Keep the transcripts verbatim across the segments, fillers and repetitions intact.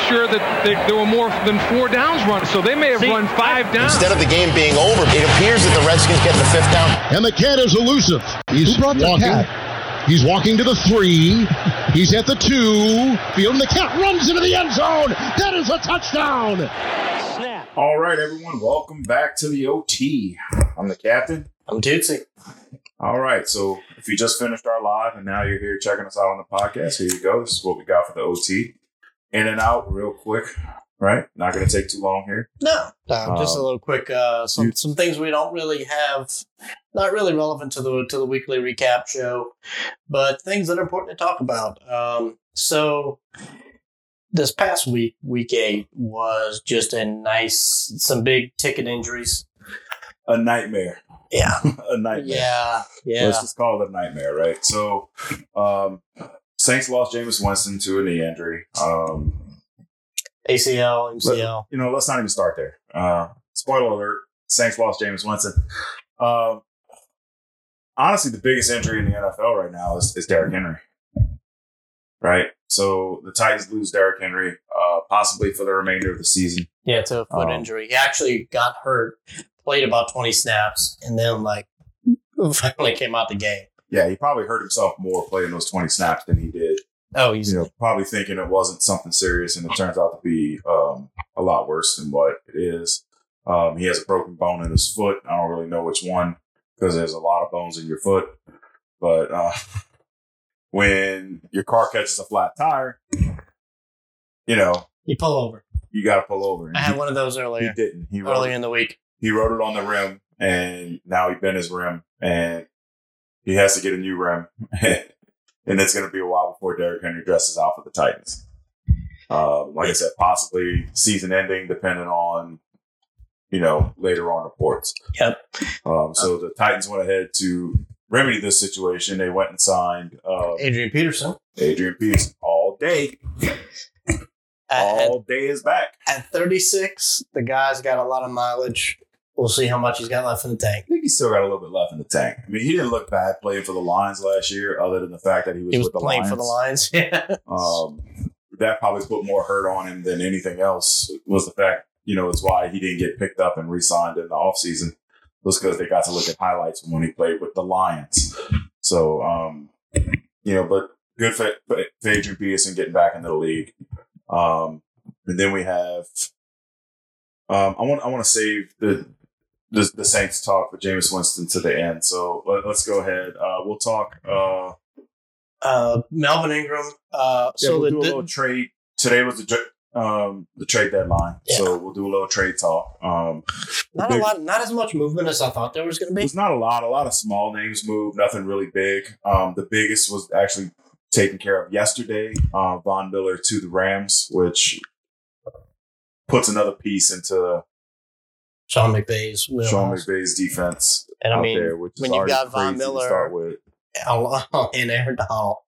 sure that they, there were more than four downs run. So they may have See, run five downs. Instead of the game being over, it appears that the Redskins get the fifth down. And the cat is elusive. He's Who brought the walking. cat? He's walking to the three. He's at the two. Field and the cat runs into the end zone. That is a touchdown. Snap. All right, everyone. Welcome back to the O T. I'm the captain. I'm Tootsie. All right. So if you just finished our live and now you're here checking us out on the podcast, here you go. This is what we got for the O T. In and out real quick. Right? Not going to take too long here. No, no, just Um, a little quick. Uh, some you, some things we don't really have, not really relevant to the to the weekly recap show, but things that are important to talk about. Um, so this past week, week eight, was just a nice, some big ticket injuries. A nightmare. Yeah, a nightmare. Yeah, yeah. Let's just call it a nightmare, right? So, um, Saints lost Jameis Winston to a knee injury. Um, A C L, M C L. Let, you know, let's not even start there. Uh, spoiler alert: Saints lost Jameis Winston. Uh, honestly, the biggest injury in the N F L right now is, is Derrick Henry. Right? So the Titans lose Derrick Henry, uh, possibly for the remainder of the season. Yeah, to a foot um, injury. He actually got hurt, played about twenty snaps, and then like finally came out the game. Yeah, he probably hurt himself more playing those twenty snaps than he did. Oh, he's you know, probably thinking it wasn't something serious, and it turns out to be um, a lot worse than what it is. Um, he has a broken bone in his foot. I don't really know which one because there's a lot of bones in your foot. But uh, when your car catches a flat tire, you know, you pull over. You got to pull over. And I had he, one of those earlier. He didn't. He earlier it, in the week. He wrote it on the rim, and now he bent his rim, and he has to get a new rim. And it's going to be a while before Derrick Henry dresses out for the Titans. Uh, like I said, possibly season ending, depending on, you know, later on reports. Yep. Um, so the Titans went ahead to remedy this situation. They went and signed uh, Adrian Peterson. Adrian Peterson all day. all at, day is back. At thirty-six, the guy's got a lot of mileage. We'll see how much he's got left in the tank. I think he's still got a little bit left in the tank. I mean, he didn't look bad playing for the Lions last year, other than the fact that he was, he was with the playing Lions. for the Lions. Yeah. Um, that probably put more hurt on him than anything else. Was the fact, you know, it's why he didn't get picked up and re-signed in the offseason. Was because they got to look at highlights from when he played with the Lions. So, um, you know, but good for, for Adrian Peterson getting back into the league. Um, and then we have, um, I want I want to save the. The, the Saints talk with Jameis Winston to the end. So let, let's go ahead. Uh, we'll talk. Uh, uh, Melvin Ingram. Uh, yeah, so we'll the, do a the, little trade. Today was the um, the trade deadline. Yeah. So we'll do a little trade talk. Um, not big, a lot, not as much movement as I thought there was going to be. There's not a lot. A lot of small names moved. Nothing really big. Um, the biggest was actually taken care of yesterday. Uh, Von Miller to the Rams, which puts another piece into Sean McVay's wheelhouse. Sean McVay's defense. And I mean, there, which when you've got Von Miller and Aaron Donald,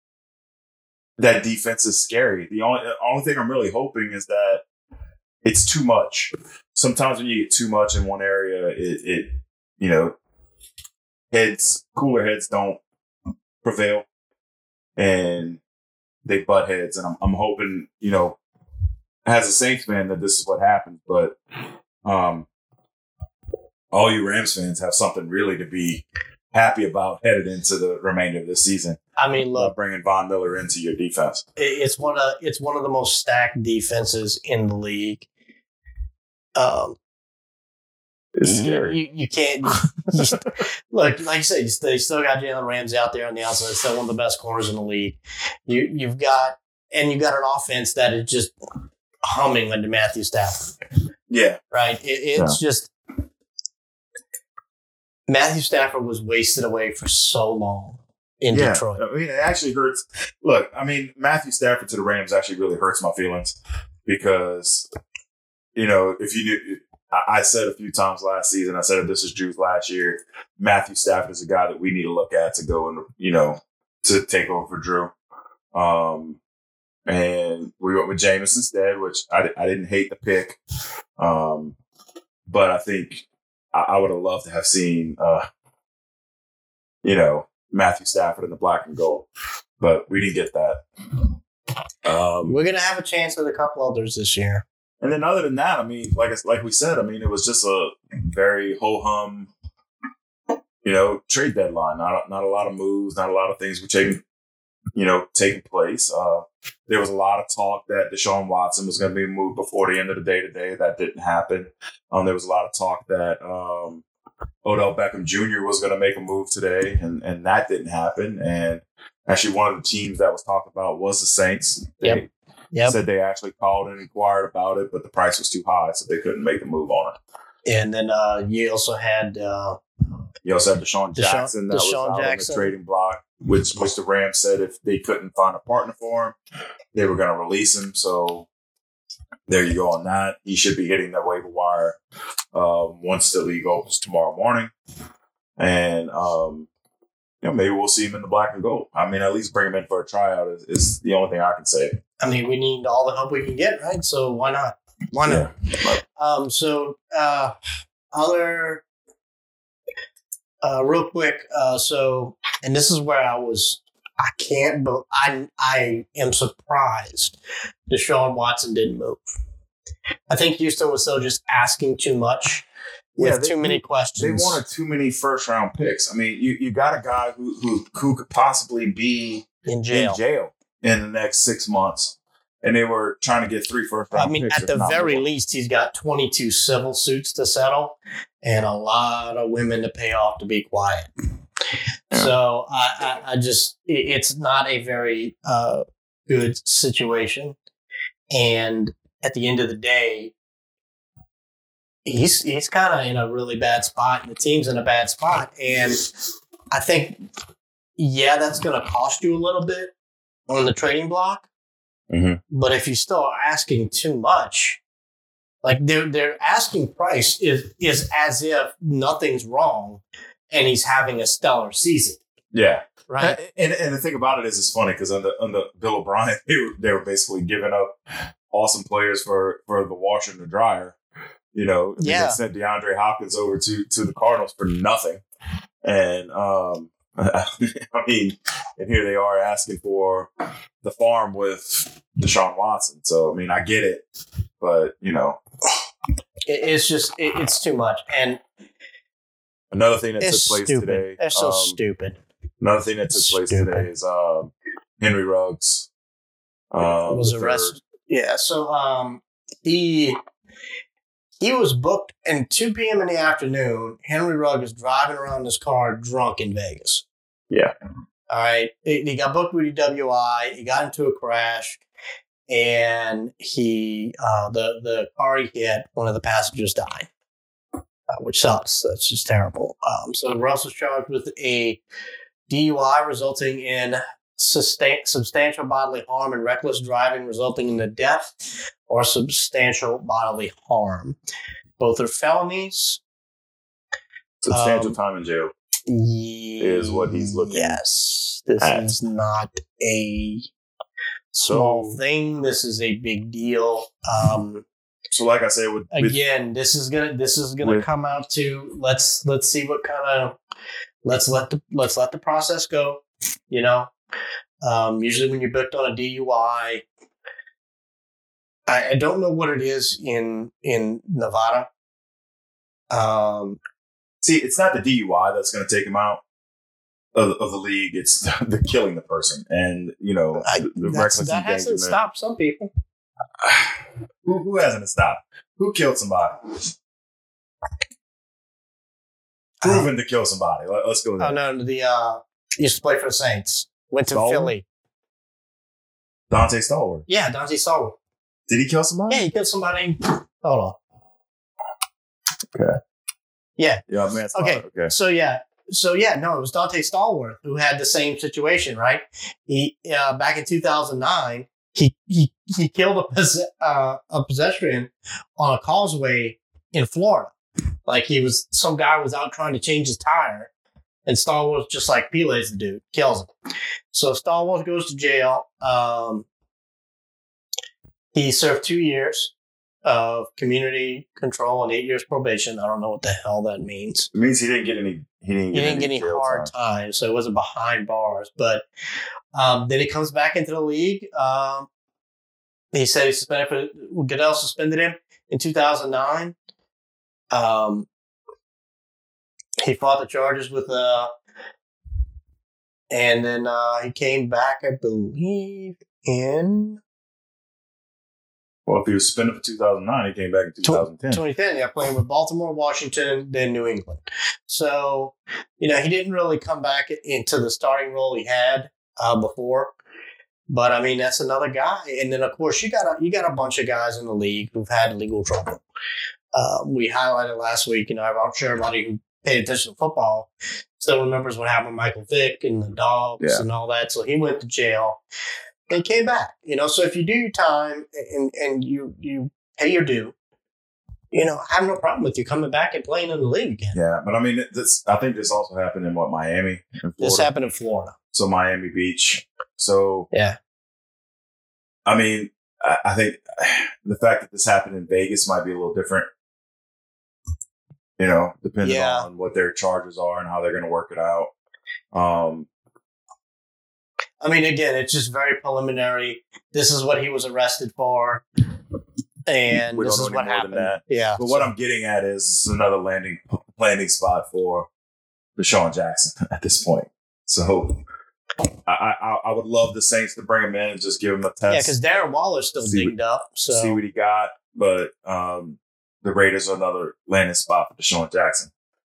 that defense is scary. The only the only thing I'm really hoping is that it's too much. Sometimes when you get too much in one area, it, it you know, heads, cooler heads don't prevail, and they butt heads. And I'm I'm hoping, you know, as a Saints fan, that this is what happens. But um. all you Rams fans have something really to be happy about headed into the remainder of the season. I mean, look, bringing Von Miller into your defense. It's one of it's one of the most stacked defenses in the league. Um, it's scary. You, you can't you, look, like you said. They still got Jalen Ramsey out there on the outside. Still one of the best corners in the league. You you've got and you've got an offense that is just humming under Matthew Stafford. Yeah, right. It, it's yeah. just. Matthew Stafford was wasted away for so long in yeah, Detroit. I mean, it actually hurts. Look, I mean, Matthew Stafford to the Rams actually really hurts my feelings because, you know, if you knew, I said a few times last season, I said if this is Drew's last year, Matthew Stafford is a guy that we need to look at to go and, you know, to take over for Drew. Um, and we went with Jameis instead, which I, I didn't hate the pick. Um, but I think I would have loved to have seen, uh, you know, Matthew Stafford in the black and gold, but we didn't get that. Um, Um, We're gonna have a chance at a couple others this year. And then other than that, I mean, like like we said, I mean, it was just a very ho-hum, you know, trade deadline. Not not a lot of moves, not a lot of things were taking, you know, taking place. Uh, there was a lot of talk that Deshaun Watson was going to be moved before the end of the day today. That didn't happen. Um, there was a lot of talk that um, Odell Beckham Junior was going to make a move today, and, and that didn't happen. And actually, one of the teams that was talked about was the Saints. They Yep. Yep. said they actually called and inquired about it, but the price was too high, so they couldn't make the move on it. And then uh, you also had uh, You also had Deshaun Jackson that was Deshaun out Jackson. on the trading block, which which the Rams said if they couldn't find a partner for him, they were going to release him. So there you go on that. He should be hitting the waiver wire um, once the league opens tomorrow morning, and um, you know, maybe we'll see him in the black and gold. I mean, at least bring him in for a tryout is, is the only thing I can say. I mean, we need all the help we can get, right? So why not? Why not? Yeah. Um, so uh, other, uh, real quick. Uh, so, and this is where I was. I can't, but I I am surprised Deshaun Watson didn't move. I think Houston was still just asking too much with Yeah, they- too many They questions. wanted too many first round picks. I mean, you, you got a guy who, who who could possibly be in jail. in jail in the next six months, and they were trying to get three first round I mean, picks. at if the not very more. least, he's got twenty-two civil suits to settle and a lot of women to pay off to be quiet. So I, I, I just, it, it's not a very uh, good situation. And at the end of the day, he's he's kind of in a really bad spot, and the team's in a bad spot. And I think, yeah, that's going to cost you a little bit on the trading block. Mhm. But if you still are asking too much, like their their asking price is is as if nothing's wrong, and he's having a stellar season, Yeah, right? and and the thing about it is, it's funny because under under Bill O'Brien, they were, they were basically giving up awesome players for for the washer and the dryer. You know, Yeah. they sent DeAndre Hopkins over to to the Cardinals for nothing, and um, I mean, and here they are asking for the farm with Deshaun Watson. So I mean, I get it, but you know, It, it's just it, it's too much, and another thing that it's took place stupid. today. It's so um, stupid. Another thing that took place Stupid. today is um, Henry Ruggs um, Was the third. arrested. Yeah, so um, he he was booked at two p.m. in the afternoon. Henry Rugg is driving around his car drunk in Vegas. Yeah. All right. He, he got booked with a W I. He got into a crash, and he uh, the the car he hit, one of the passengers died, uh, which sucks. That's just terrible. Um, so Russ was charged with a D U I resulting in sustain, substantial bodily harm and reckless driving resulting in the death or substantial bodily harm. Both are felonies. Substantial Um, time in jail. Is what he's looking Yes. This at. is not a small So- thing. This is a big deal. Um, So, like I said, with, with again, this is gonna this is gonna with- come out to let's let's see what kind of let's let the let's let the process go. You know, um, usually when you're booked on a D U I, I, I don't know what it is in in Nevada. Um, see, it's not the D U I that's going to take him out of, of the league. It's the killing the person, and you know I, the, the that's, reckless that hasn't endangerment. stopped some people. Who, who hasn't stopped? Who killed somebody? Proven to kill somebody. Let, us go there. Oh no, the uh, used to play for the Saints. Went to Stallworth? Philly. Dante Stallworth. Yeah, Dante Stallworth. Did he kill somebody? Yeah, he killed somebody. Hold on. Okay. Yeah. Yeah, man. it's Okay. fine. Okay. So yeah. So yeah, no, it was Dante Stallworth who had the same situation, right? He uh, back in two thousand nine, he he he killed a pos- uh, a pedestrian on a causeway in Florida. Like he was some guy was out trying to change his tire, and Stallworth just like Pele's the dude, kills him. So Stallworth goes to jail. Um, he served two years of community control and eight years probation. I don't know what the hell that means. It means he didn't get any. He didn't He get didn't get any jail hard time. time, so it wasn't behind bars. But um, then he comes back into the league. Um, he said he suspended for Goodell suspended him in two thousand nine. Um, he fought the charges with uh, and then uh, he came back, I believe, in Well, if he was suspended for two thousand nine, he came back in twenty ten. twenty ten, yeah, playing with Baltimore, Washington, then New England. So, you know, he didn't really come back into the starting role he had uh, before. But I mean, that's another guy. And then, of course, you got a, you got a bunch of guys in the league who've had legal trouble. Uh, we highlighted last week. You know, I'm sure everybody who paid attention to football still remembers what happened with Michael Vick and the Dogs Yeah. and all that. So he went to jail. They came back, you know. So if you do your time and and you you pay your due, you know, I have no problem with you coming back and playing in the league again. Yeah, but I mean, this. I think this also happened in what Miami, in Florida. This happened in Florida. So Miami Beach. So Yeah, I mean, I, I think the fact that this happened in Vegas might be a little different. You know, depending Yeah. on what their charges are and how they're going to work it out. Um, I mean, again, it's just very preliminary. This is what he was arrested for, and We this don't is know what any more happened. than that. Yeah, but what I'm getting at is this is another landing landing spot for Deshaun Jackson at this point. So I, I I would love the Saints to bring him in and just give him a test. yeah, because Darren Waller's still See dinged up. So see what he got. But um, the Raiders are another landing spot for Deshaun Jackson.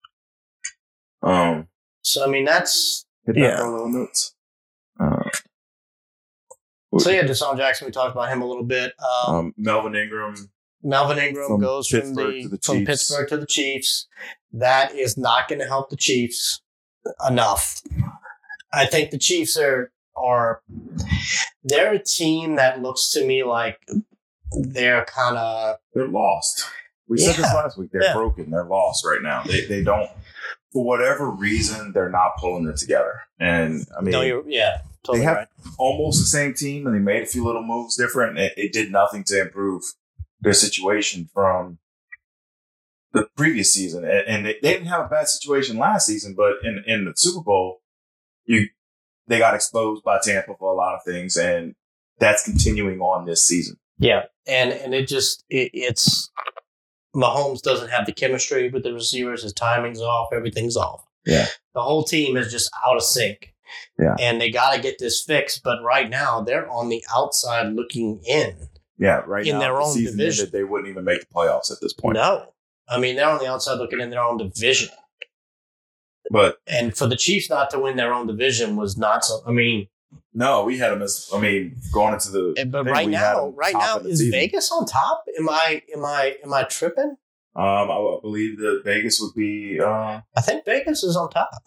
Um, so I mean, that's hit Yeah. that on the notes. Uh, so yeah. Deshaun Jackson, we talked about him a little bit. Um, um, Melvin Ingram. Melvin Ingram from goes from Pittsburgh the, to the from Chiefs. Pittsburgh to the Chiefs. That is not going to help the Chiefs enough. I think the Chiefs are are they're a team that looks to me like they're kind of They're lost. We said this Yeah. last week. They're Yeah. broken. They're lost right now. They they don't, for whatever reason, they're not pulling it together. And I mean, no, you're yeah, totally they have right. almost the same team, and they made a few little moves different. It, it did nothing to improve their situation from the previous season. And, and they, they didn't have a bad situation last season, but in in the Super Bowl, you they got exposed by Tampa for a lot of things, and that's continuing on this season. Yeah, and and it just it, it's Mahomes doesn't have the chemistry with the receivers. His timing's off. Everything's off. Yeah. The whole team is just out of sync. Yeah. And they got to get this fixed. But right now, they're on the outside looking in. Yeah, right In now, their the own season division. ended, they wouldn't even make the playoffs at this point. No. I mean, they're on the outside looking in their own division. But And for the Chiefs not to win their own division was not so. I mean, no, we had them as, I mean, going into the. eh, but thing, right we had now, them right top now, of the is season. Vegas on top? Am I, am I, am I tripping? Um, I would believe that Vegas would be. Uh, I think Vegas is on top.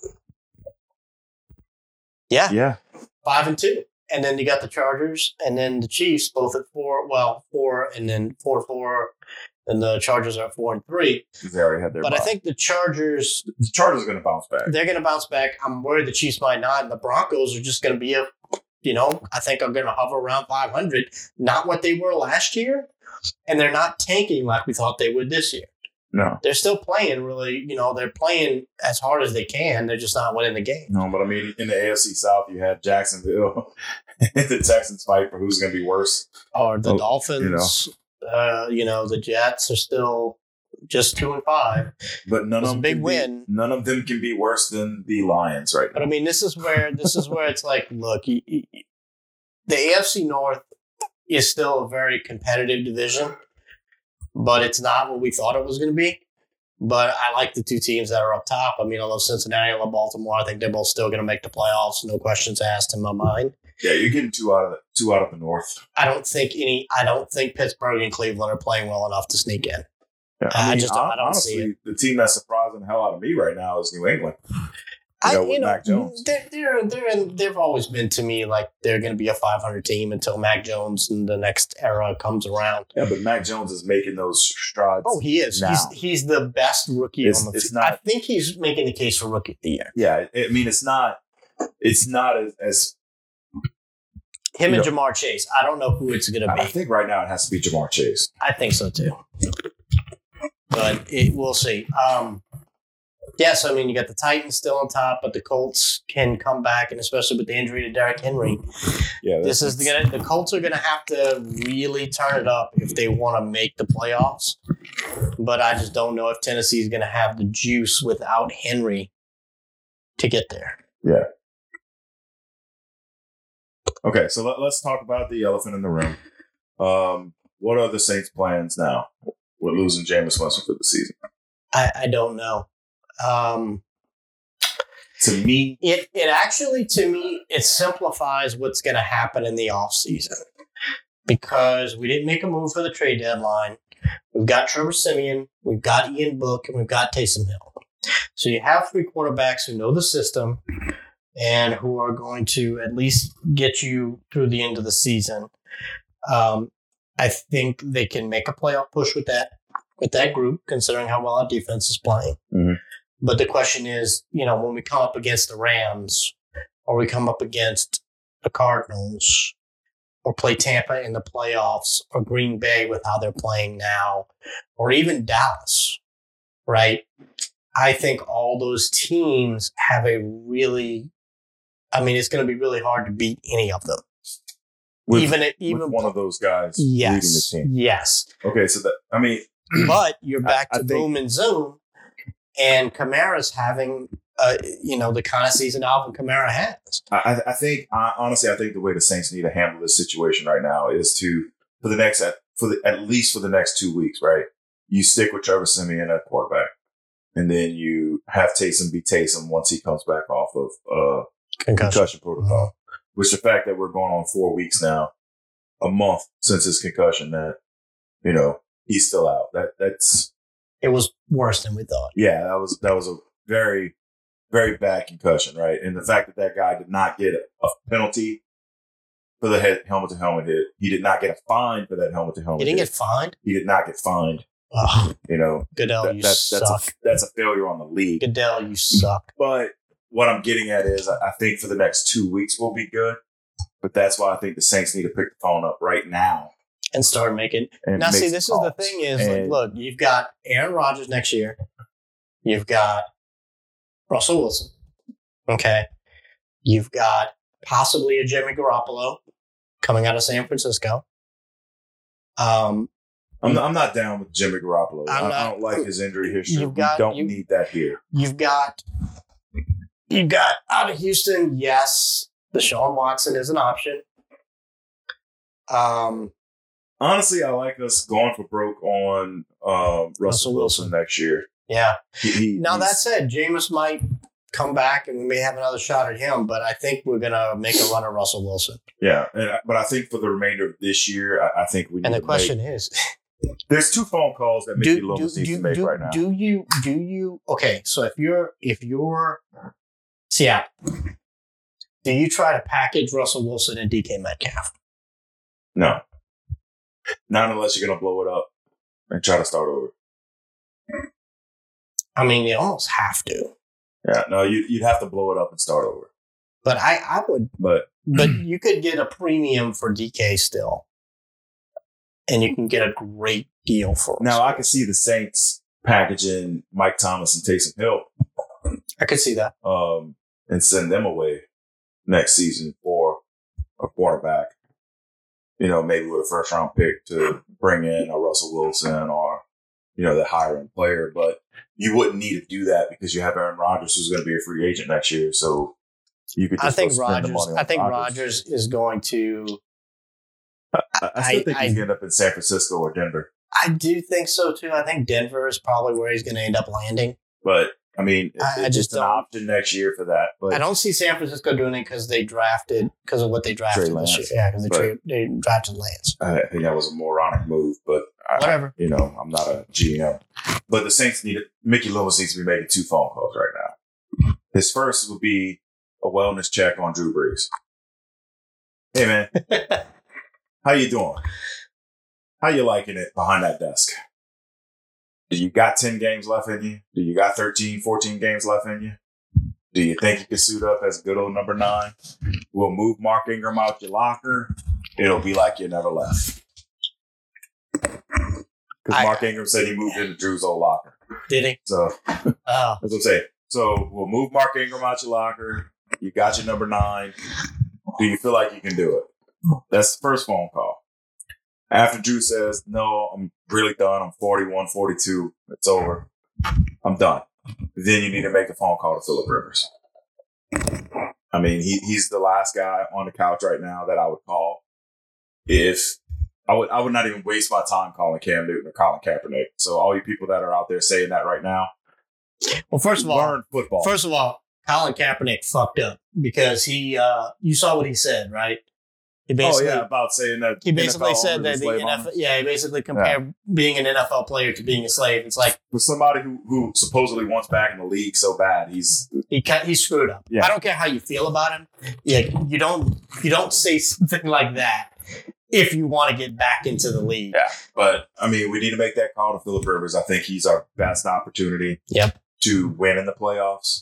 Yeah. yeah, Five and two. And then you got the Chargers and then the Chiefs both at four, well, four and then four, four. And the Chargers are at four and three. they already had their. But I bye. think the Chargers, the Chargers are going to bounce back. they're going to bounce back. I'm worried the Chiefs might not. And the Broncos are just going to be a, you know, I think I'm going to hover around five hundred. Not what they were last year. And they're not tanking like we thought they would this year. No, They're still playing really, you know, they're playing as hard as they can. They're just not winning the game. no, but I mean, in the A F C South, you had Jacksonville and the Texans fight for who's going to be worse. Or the Oh, Dolphins, you know. Uh, you know, the Jets are still just two and five. But none It was of a them big can win. Be, none of them can be worse than the Lions right But now. I mean, this is where this is where it's like, look, you, you, the A F C North is still a very competitive division, but it's not what we thought it was going to be. But I like the two teams that are up top. I mean, I love Cincinnati, I love Baltimore. I think they're both still going to make the playoffs, no questions asked in my mind. Yeah, you're getting two out of the, two out of the North. I don't think any. I don't think Pittsburgh and Cleveland are playing well enough to sneak in. Yeah, I just don't- I hon- don't honestly, see it. the team that's surprising the hell out of me right now is New England. I, know, with you know, Mac Jones. they're they're they're in, they've always been to me like they're going to be a five hundred team until Mac Jones and the next era comes around. Yeah, but Mac Jones is making those strides. Oh, he is. Now. He's he's the best rookie It's- on the it's field. not- I think he's making the case for rookie of the year. Yeah, I mean, it's not. It's not as. as Him You and know- Jamar Chase. I don't know who it's going to I be. think right now it has to be Jamar Chase. I think so too. But it, we'll see. Um, Yes, I mean, you got the Titans still on top, but the Colts can come back, and especially with the injury to Derrick Henry. Yeah, this is gonna, the Colts are going to have to really turn it up if they want to make the playoffs. But I just don't know if Tennessee is going to have the juice without Henry to get there. Yeah. Okay, so let, let's talk about the elephant in the room. Um, what are the Saints' plans now? We're losing Jameis Winston for the season. I, I don't know. Um, to me, it it actually to me it simplifies what's going to happen in the offseason because we didn't make a move for the trade deadline. We've got Trevor Siemian, we've got Ian Book, and we've got Taysom Hill. So you have three quarterbacks who know the system and who are going to at least get you through the end of the season. Um, I think they can make a playoff push with that with that group, considering how well our defense is playing. Mm-hmm. But the question is, you know, when we come up against the Rams or we come up against the Cardinals or play Tampa in the playoffs or Green Bay with how they're playing now or even Dallas, right? I think all those teams have a really, I mean, it's going to be really hard to beat any of them. With, even even with one of those guys yes, leading the team. Yes. Okay, so that, I mean. But you're back I, to I think, boom and zoom. And Kamara's having, uh, you know, the kind of season Alvin Kamara has. I, I think, I, honestly, I think the way the Saints need to handle this situation right now is to, for the next, for the, at least for the next two weeks, right? You stick with Trevor Siemian at quarterback. And then you have Taysom be Taysom once he comes back off of uh, concussion. concussion protocol. Mm-hmm. Which the fact that we're going on four weeks now, a month since his concussion, that, you know, he's still out. That That's... It was worse than we thought. Yeah, that was that was a very, very bad concussion, right? And the fact that that guy did not get a, a penalty for the head, helmet-to-helmet hit. He did not get a fine for that helmet-to-helmet hit. He didn't get fined? He did not get fined. Oh, you know, Goodell, that, you that, suck. That's a, that's a failure on the league. Goodell, you suck. But what I'm getting at is I, I think for the next two weeks we'll be good. But that's why I think the Saints need to pick the phone up right now. And start making. And now, see, this calls. is the thing is, and, like, look, you've got Aaron Rodgers next year. You've got Russell Wilson. Okay. You've got possibly a Jimmy Garoppolo coming out of San Francisco. Um, I'm not, I'm not down with Jimmy Garoppolo. I, not, I don't like his injury history. You've got, we don't you, need that here. You've got, you've got out of Houston, yes, Deshaun Watson is an option. Um, Honestly, I like us going for broke on um, Russell, Russell Wilson. Wilson next year. Yeah. He, he, now, that said, Jameis might come back and we may have another shot at him, but I think we're going to make a run at Russell Wilson. Yeah. And, but I think for the remainder of this year, I, I think we need And the to question make, is... There's two phone calls that Mickey Loomis needs to make do, right now. Do you, do you... Okay, so if you're, if you're Seattle, do you try to package Russell Wilson and D K Metcalf? No. Not unless you're going to blow it up and try to start over. I mean, you almost have to. Yeah, no, you, you'd have to blow it up and start over. But I, I would. But but you could get a premium for D K still. And you can get a great deal for him. Now, I can see the Saints packaging Mike Thomas and Taysom Hill. I could see that. Um, and send them away next season for a quarterback. You know, maybe with a first round pick to bring in a Russell Wilson or, you know, the higher end player. But you wouldn't need to do that because you have Aaron Rodgers, who's going to be a free agent next year. So you could just I think spend Rodgers, the money on I think Rodgers. Rodgers is going to. I, I still I, think I, he's going to end up in San Francisco or Denver. I do think so, too. I think Denver is probably where he's going to end up landing. But, I mean, I, it's I just an option next year for that. But I don't see San Francisco doing it because they drafted, because of what they drafted Trey this year. Lance. Yeah, because they, But tra- they drafted Lance. I think that was a moronic move, but I, Whatever. you know, I'm not a G M. But the Saints need it. Mickey Loomis needs to be making two phone calls right now. His first would be a wellness check on Drew Brees. Hey, man. How you doing? How you liking it behind that desk? Do you got ten games left in you? Do you got thirteen, fourteen games left in you? Do you think you can suit up as good old number nine? We'll move Mark Ingram out your locker. It'll be like you never left. Because Mark Ingram said he moved into Drew's old locker. Did he? So oh. that's what I'm saying. So we'll move Mark Ingram out your locker. You got your number nine. Do you feel like you can do it? That's the first phone call. After Drew says, no, I'm really done. I'm forty-one, forty-two. It's over. I'm done. Then you need to make a phone call to Phillip Rivers. I mean, he, he's the last guy on the couch right now that I would call. If I would, I would not even waste my time calling Cam Newton or Colin Kaepernick. So all you people that are out there saying that right now, well, first of all, learn football. First of all, Colin Kaepernick fucked up because he, uh, you saw what he said, right? He basically, oh yeah, about saying that he basically N F L said that the N F L, yeah, he basically compared yeah. being an N F L player to being a slave. It's like for somebody who, who supposedly wants back in the league so bad, he's he he screwed up. Yeah. I don't care how you feel about him. Yeah, you don't you don't say something like that if you want to get back into the league. Yeah, but I mean, we need to make that call to Phillip Rivers. I think he's our best opportunity. Yep. To win in the playoffs.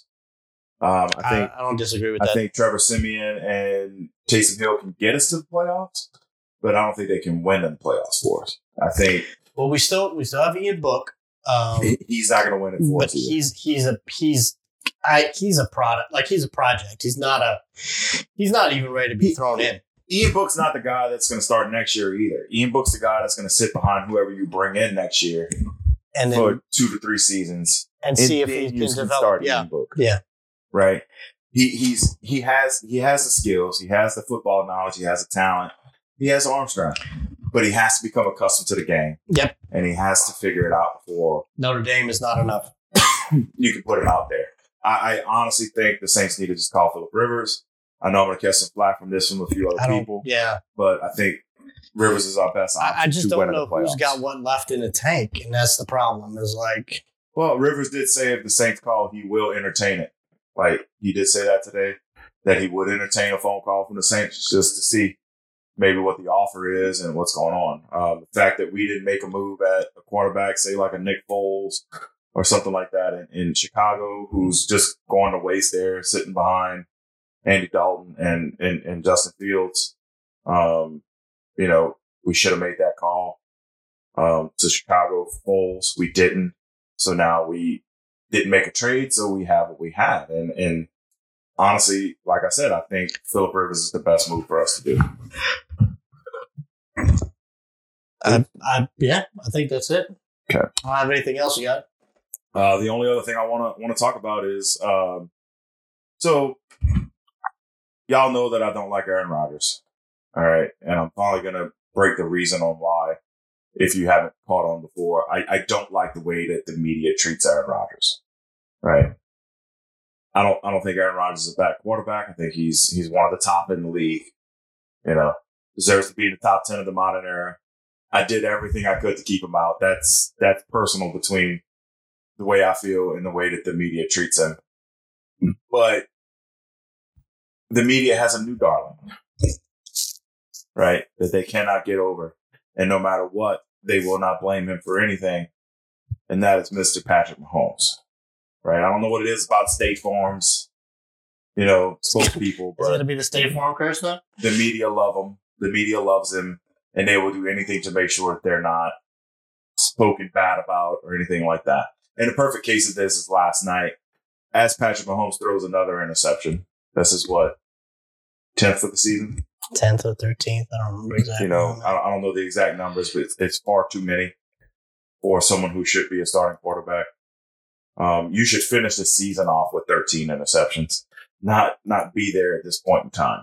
Um, I think I, I don't disagree with I that. I think Trevor Siemian and Taysom Hill can get us to the playoffs, but I don't think they can win in the playoffs for us. I think. Well, we still we still have Ian Book. Um, he's not going to win it for but us. But he's he's a he's I he's a product like he's a project. He's not a he's not even ready to be thrown in. Ian Book's not the guy that's going to start next year either. Ian Book's the guy that's going to sit behind whoever you bring in next year and then, for two to three seasons and, and see if he can develop. Start yeah, Ian Book. yeah. Right. He he's he has he has the skills, he has the football knowledge, he has the talent, he has arm strength, but he has to become accustomed to the game. Yep. And he has to figure it out before Notre Dame is not enough. You can put him out there. I, I honestly think the Saints need to just call Phillip Rivers. I know I'm going to catch some flack from this from a few other people. Yeah. But I think Rivers is our best option. I, I just to don't win know in the playoffs. who's got what left in the tank, and that's the problem. Is like, well, Rivers did say if the Saints call, he will entertain it. Like, he did say that today, that he would entertain a phone call from the Saints just to see maybe what the offer is and what's going on. Um, the fact that we didn't make a move at a quarterback, say like a Nick Foles or something like that in, in Chicago, who's just going to waste there, sitting behind Andy Dalton and, and, and Justin Fields. Um, you know, we should have made that call um, to Chicago for Foles. We didn't. So now we didn't make a trade, so we have what we have. And, and honestly, like I said, I think Phillip Rivers is the best move for us to do. I, I, yeah, I think that's it. Okay. I don't have anything else you got. Uh, the only other thing I want to want to talk about is, um, so y'all know that I don't like Aaron Rodgers. All right. And I'm probably going to break the reason on why, if you haven't caught on before. I, I don't like the way that the media treats Aaron Rodgers. Right. I don't, I don't think Aaron Rodgers is a bad quarterback. I think he's, he's one of the top in the league, you know, deserves to be in the top ten of the modern era. I did everything I could to keep him out. That's, that's personal between the way I feel and the way that the media treats him. But the media has a new darling, right? That they cannot get over. And no matter what, they will not blame him for anything. And that is Mister Patrick Mahomes, right? I don't know what it is about State Farm's, you know, spokespeople. Is it going to be the State Farm curse now? The media love him. The media loves him. And they will do anything to make sure that they're not spoken bad about or anything like that. And the perfect case of this is last night, as Patrick Mahomes throws another interception. This is what, tenth of the season? tenth or thirteenth. I don't remember exactly. You know, I don't, I don't know the exact numbers, but it's, it's far too many for someone who should be a starting quarterback. Um, you should finish the season off with thirteen interceptions, not not be there at this point in time.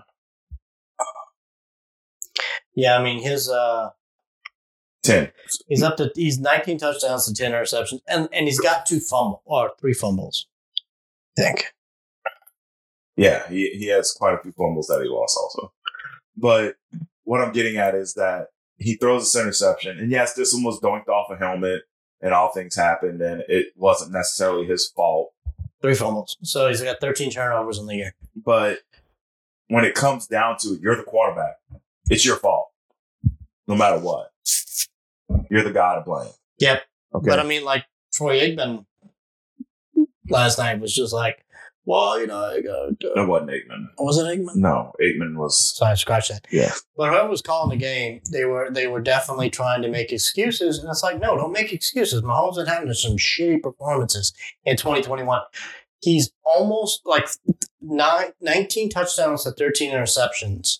Yeah, I mean, his uh, ten. He's up to he's nineteen touchdowns to ten interceptions, and, and he's got two fumbles or three fumbles. I think. Yeah, he he has quite a few fumbles that he lost also. But what I'm getting at is that he throws this interception, and yes, this one was doinked off a helmet, and all things happened, and it wasn't necessarily his fault. Three fumbles, so he's got thirteen turnovers in the year. But when it comes down to it, you're the quarterback. It's your fault, no matter what. You're the guy to blame. Yep. Okay. But I mean, like Troy Aikman last night was just like, well, you know, I got. Uh, it wasn't Aikman. Was it Aikman? No, Aikman was. Sorry, scratch that. Yeah. But whoever was calling the game, they were they were definitely trying to make excuses, and it's like, no, don't make excuses. Mahomes been having some shitty performances in twenty twenty-one. he's almost like nine, nineteen touchdowns to thirteen interceptions.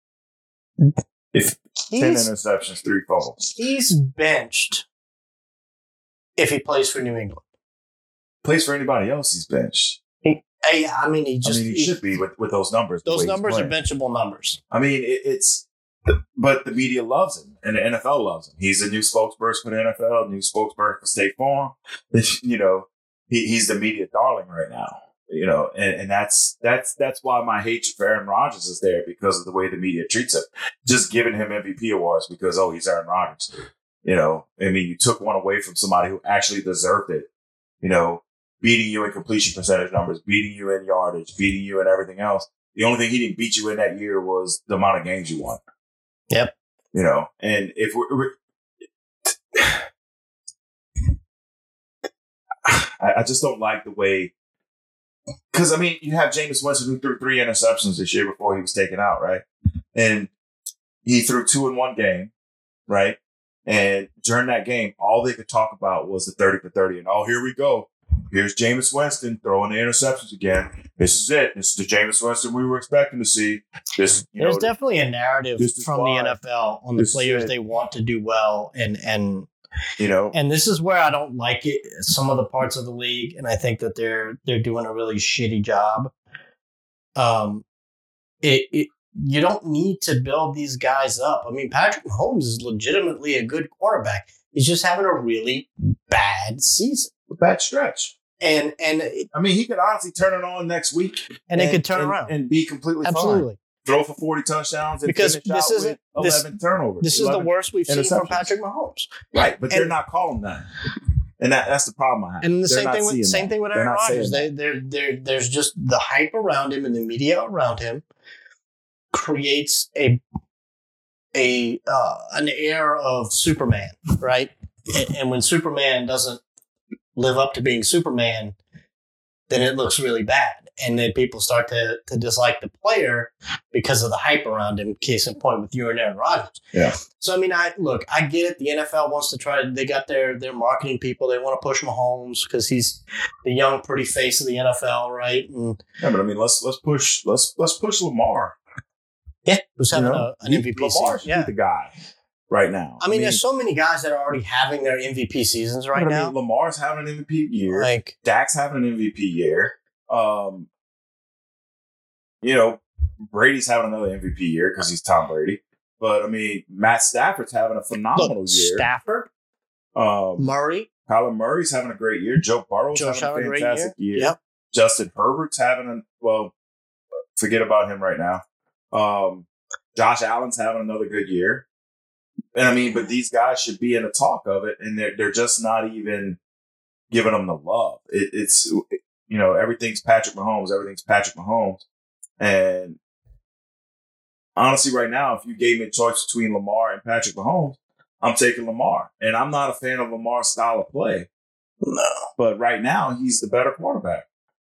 If ten He's, interceptions, three fumbles. he's benched if he plays for New England. Plays for anybody else, he's benched. He, I, I mean, he just I mean, he, he should be with, with those numbers. Those numbers are benchable numbers. I mean, it, it's, but the media loves him, and the N F L loves him. He's a new spokesperson for the N F L, new spokesperson for State Farm. You know, he, he's the media darling right now. You know, and, and that's that's that's why my hatred for Aaron Rodgers is there, because of the way the media treats him. Just giving him M V P awards because, oh, he's Aaron Rodgers. You know, I mean, you took one away from somebody who actually deserved it. You know, beating you in completion percentage numbers, beating you in yardage, beating you in everything else. The only thing he didn't beat you in that year was the amount of games you won. Yep. You know, and if we're, we're I, I just don't like the way, because I mean, you have Jameis Winston who threw three interceptions this year before he was taken out, right? And he threw two in one game, right? And during that game, all they could talk about was the thirty for thirty. And, oh, here we go. Here's Jameis Winston throwing the interceptions again. This is it. This is the Jameis Winston we were expecting to see. This, you There's know, definitely a narrative from why. the N F L on the This players is they want to do well, and and you know, and this is where I don't like it. Some of the parts of the league, and I think that they're they're doing a really shitty job. Um, it, it you don't need to build these guys up. I mean, Patrick Mahomes is legitimately a good quarterback. He's just having a really bad season, a bad stretch. And and it, I mean, he could honestly turn it on next week, and, and it could turn and, around and be completely absolutely fine. Throw for forty touchdowns and because finish this out isn't with eleven this, turnovers. This is the worst we've seen from Patrick Mahomes, right? But and, they're not calling that, and that, that's the problem I have. And the they're same thing with same that. thing with Aaron Rodgers. They, they're, they're, there's just the hype around him and the media around him creates a a uh, an air of Superman, right? And, and when Superman doesn't live up to being Superman, then it looks really bad. And then people start to, to dislike the player because of the hype around him. Case in point with you and Aaron Rodgers. Yeah. So, I mean, I look, I get it. The N F L wants to try, they got their, their marketing people. They want to push Mahomes because he's the young, pretty face of the N F L, right? And yeah, but I mean, let's let's push let's let's push Lamar. Yeah, who's having you know, a, an M V P Lamar season. Yeah. the guy right now. I mean, I mean, there's so many guys that are already having their M V P seasons right I now. mean, Lamar's having an M V P year. Like Dak's having an M V P year. Um, you know, Brady's having another M V P year because he's Tom Brady. But I mean, Matt Stafford's having a phenomenal look, year. Stafford, um, Murray, Kyler Murray's having a great year. Joe Burrow's Joe having a great fantastic year. year. Yep. Justin Herbert's having a well. Forget about him right now. Um, Josh Allen's having another good year. And I mean, but these guys should be in the talk of it, and they're they're just not even giving them the love. It, it's you know everything's Patrick Mahomes, everything's Patrick Mahomes, and honestly, right now, if you gave me a choice between Lamar and Patrick Mahomes, I'm taking Lamar, and I'm not a fan of Lamar's style of play. No, but right now, he's the better quarterback.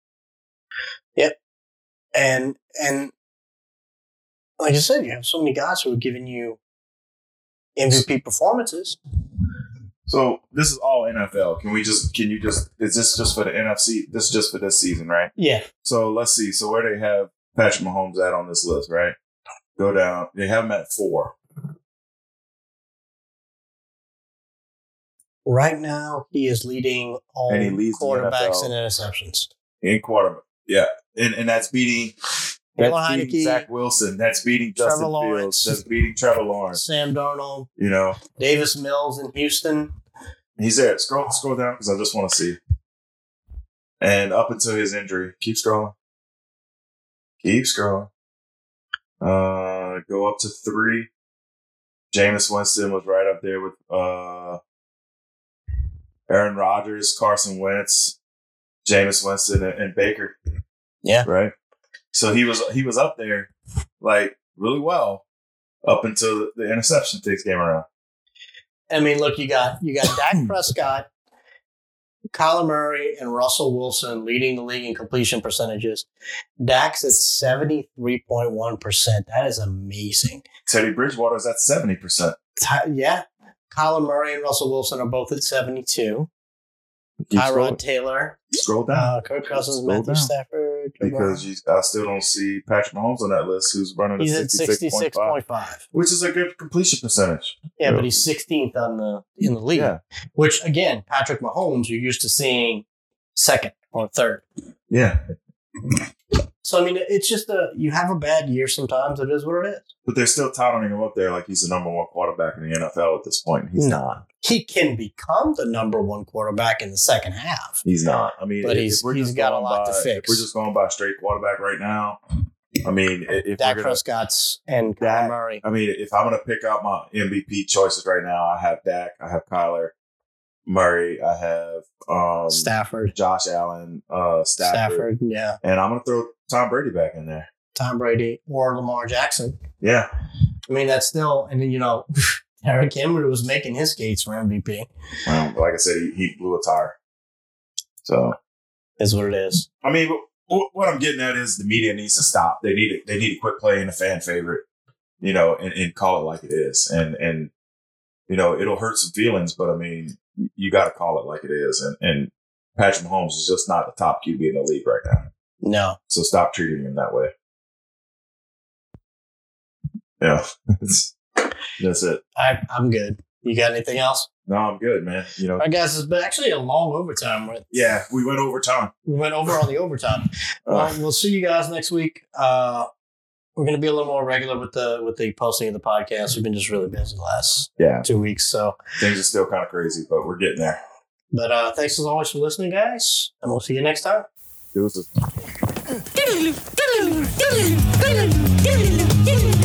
Yep, and and like I said, you have so many guys who are giving you M V P performances. So this is all N F L. Can we just, can you just, is this just for the N F C? This is just for this season, right? Yeah. So let's see. So where they have Patrick Mahomes at on this list, right? Go down. They have him at four. Right now, he is leading all And he leads the quarterbacks N and F L. interceptions. In quarterback. Yeah. And and that's beating, Taylor that's beating Heineke, Zach Wilson. That's beating Trevor Justin Lawrence. Fields. That's beating Trevor Lawrence. Sam Darnold, You know, Davis Mills in Houston. he's there. Scroll, scroll down because I just want to see. And up until his injury, keep scrolling. Keep scrolling. Uh, go up to three. Jameis Winston was right up there with uh, Aaron Rodgers, Carson Wentz, Jameis Winston, and, and Baker. Yeah. Right. So he was he was up there like really well up until the, the interception things came around. I mean, look, you got you got Dak Prescott, Kyler Murray, and Russell Wilson leading the league in completion percentages. Dak's at seventy-three point one percent. That is amazing. Teddy Bridgewater's at seventy percent. Yeah. Kyler Murray and Russell Wilson are both at seventy-two. Keep scrolling. Tyrod Taylor. Scroll down. Uh, Kirk Cousins, Scroll Matthew down. Stafford. Because you, I still don't see Patrick Mahomes on that list, who's running He's a at sixty-six sixty-six point point five, five. which is a good completion percentage. Yeah, Yeah. but he's sixteenth on the in the league. Yeah. Which again, Patrick Mahomes, you're used to seeing second or third. Yeah. So I mean, it's just a you have a bad year sometimes. It is what it is. But they're still touting him up there like he's the number one quarterback in the N F L at this point. He's No. not. He can become the number one quarterback in the second half. He's not. I mean, But if- he's- if we're he's just got a going lot by, to fix. If we're just going by straight quarterback right now, I mean, if we're Dak gonna, Prescott's and Kyler Dak- Murray. I mean, if I'm going to pick out my M V P choices right now, I have Dak, I have Kyler Murray, I have um, Stafford. Josh Allen, uh, Stafford, Stafford, yeah. and I'm going to throw Tom Brady back in there. Tom Brady or Lamar Jackson. Yeah, I mean, that's still, and then, you know, Eric Henry was making his case for M V P. well, like I said, he, he blew a tire. So, Is what it is. I mean, wh- what I'm getting at is the media needs to stop. They need to, they need to quit playing a fan favorite, you know, and, and call it like it is. And, and, you know, it'll hurt some feelings, but I mean, you got to call it like it is. And, and Patrick Mahomes is just not the top Q B in the league right now. No. So stop treating him that way. Yeah. That's it. I, I'm good. You got anything else? No, I'm good, man. You know, All right, guys, it's been actually a long overtime. Right? yeah, we went over time. We went over on the overtime. Well, Uh, we'll see you guys next week. Uh, we're going to be a little more regular with the with the posting of the podcast. We've been just really busy the last yeah, two weeks. So, things are still kind of crazy, but we're getting there. but uh, thanks as always for listening, guys, and we'll see you next time. Deuces. Diddle-oo, diddle-oo, diddle-oo, diddle-oo, diddle-oo, diddle-oo.